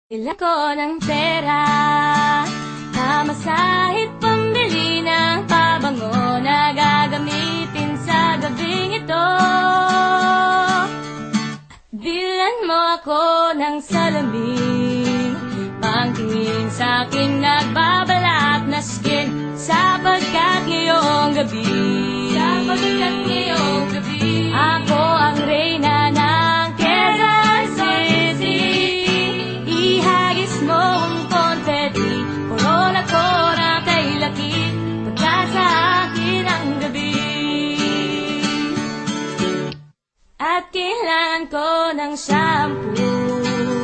Kailangan ko ng pera, pamasahe, pambili ng pabango na gagamitin sa gabing ito. Bilan mo ako ng salamin, pangtingin sa'king nagbabalat na skin, sapagkat ngayong gabi, ako ang reyna ng Quezon City. Ihagis mo ang confetti, corona ko na kay lakit, pagka sa akin ang gabi. At kailangan ko ng shampoo,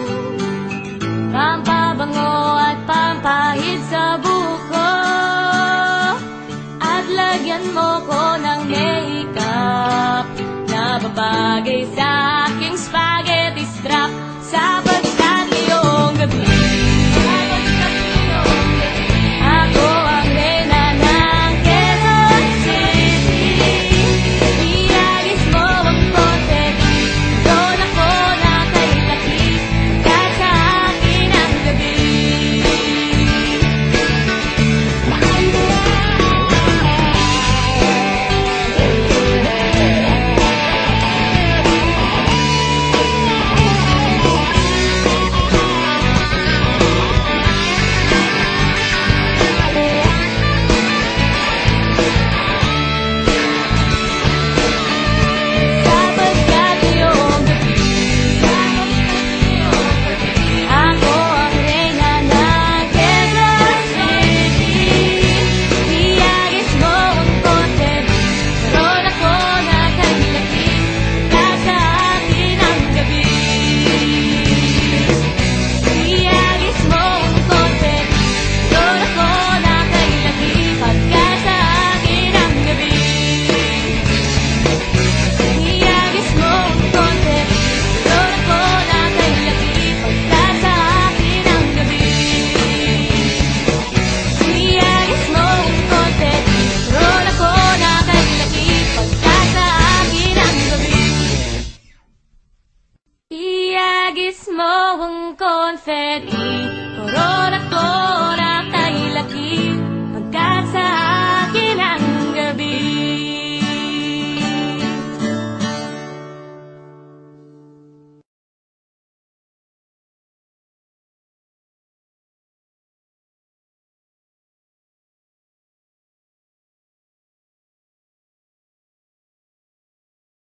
pampabango at pampahid sa buko, at lagyan mo ko ng makeup na babagay sa aking spaghetti strap, sapagkat ngayong gabi, ako ang reyna ng Quezon City. Ihagis mo ang confetti, doon ako na kay lakit, pagkat sa akin ang gabi. Ihagis mo ang confetti,